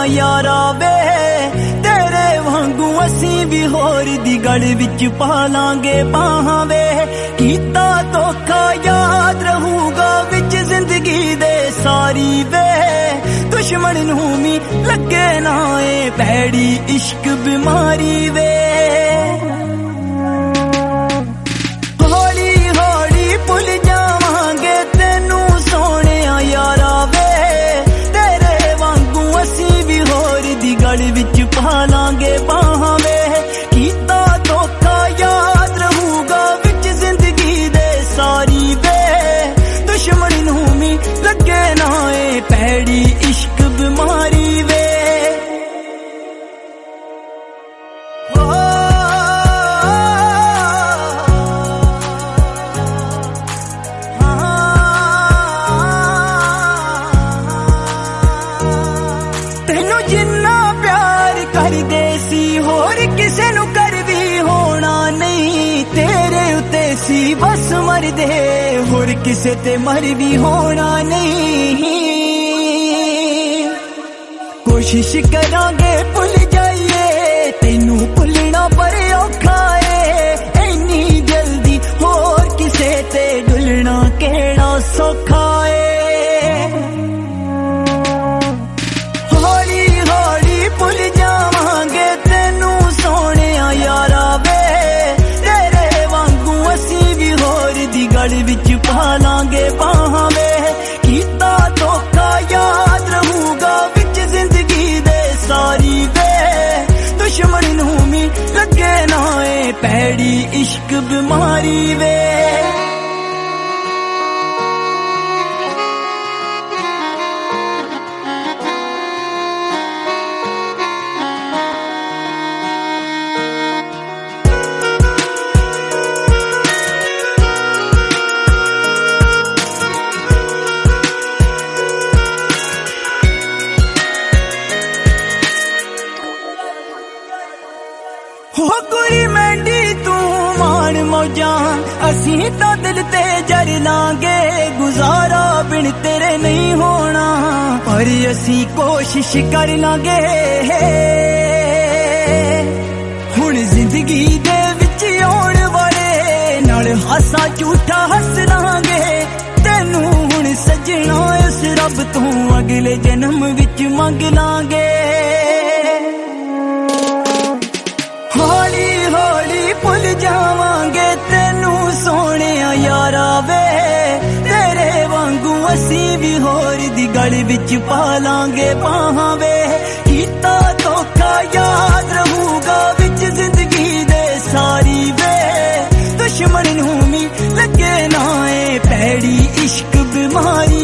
यारा वे तेरे वांगू असी भी होर दी गल विच पा लांगे बाहां वे कीता धोखा याद रहूगा विच जिंदगी दे सारी वे दुश्मन नूं भी लगे ना ए भैड़ी इश्क बीमारी वे हौली हौली भुल जावांगे तेनू सोने यारा वे तेरे वांगू असी भी होर दी गल विच पा लांगे बाहां वे कीता धोखा याद रहूगा विच जिंदगी दे सारी वे दुश्मन नूं भी लगे ना ए भैड़ी इश्क बीमारी वे तेनू जिन्ना प्यार करदे सी होर किसे नू कर भी होना नहीं तेरे उते सी बस मरदे होर किसे ते मर भी होना नहीं कोशिश करांगे भुल जाइए तेनू भुलना पर औखा है इन्नी जल्दी होर किसे ते डुलना केड़ा सौखा है हौली हौली भुल जावांगे तेनू सोने यारा वे तेरे वांगू असी भी होर दी गल विच पा लांगे बाहां वे कीता धोखा याद रहूगा विच जिंदगी दे सारी वे दुश्मन नूं भी लगे ना ए भैड़ी इश्क बीमारी वे हो कुड़ी मैंडी तू मान मौजां असी तां दिल ते जर लांगे गुजारा बिन तेरे नहीं होना पर असी कोशिश कर लांगे हुण जिंदगी दे विच आउण वाले नाल हासा झूठा हस लांगे तेनू हुण सजना इस रब तों अगले जन्म विच मंग लांगे हौली हौली भुल जावांगे तेनू सोने यारा वे तेरे वांगू असी भी होर दी गल विच पा लांगे बाहां वे कीता धोखा याद रहूगा विच जिंदगी दे सारी वे दुश्मन नूं भी लगे ना ए भैड़ी इश्क बीमारी